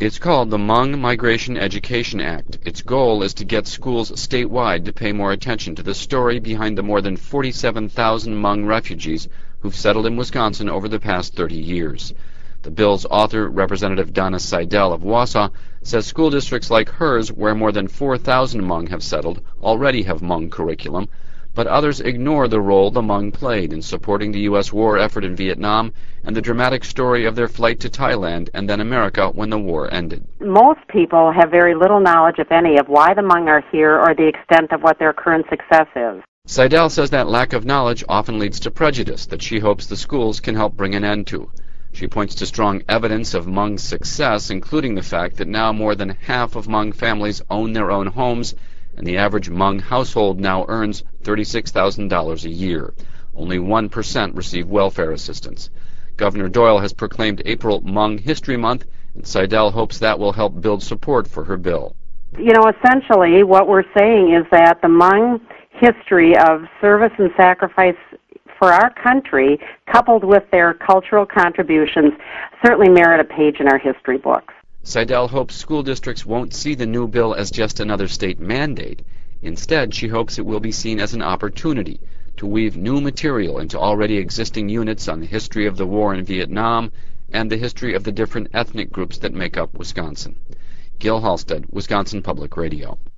It's called the Hmong Migration Education Act. Its goal is to get schools statewide to pay more attention to the story behind the more than 47,000 Hmong refugees who've settled in Wisconsin over the past 30 years. The bill's author, Representative Donna Seidel of Wausau, says school districts like hers, where more than 4,000 Hmong have settled, already have Hmong curriculum, but others ignore the role the Hmong played in supporting the U.S. war effort in Vietnam and the dramatic story of their flight to Thailand and then America when the war ended. Most people have very little knowledge, if any, of why the Hmong are here or the extent of what their current success is. Seidel says that lack of knowledge often leads to prejudice that she hopes the schools can help bring an end to. She points to strong evidence of Hmong's success, including the fact that now more than half of Hmong families own their own homes, and the average Hmong household now earns $36,000 a year. Only 1% receive welfare assistance. Governor Doyle has proclaimed April Hmong History Month, and Seidel hopes that will help build support for her bill. You know, essentially what we're saying is that the Hmong history of service and sacrifice for our country, coupled with their cultural contributions, certainly merit a page in our history books. Seidel hopes school districts won't see the new bill as just another state mandate. Instead, she hopes it will be seen as an opportunity to weave new material into already existing units on the history of the war in Vietnam and the history of the different ethnic groups that make up Wisconsin. Gil Halstead, Wisconsin Public Radio.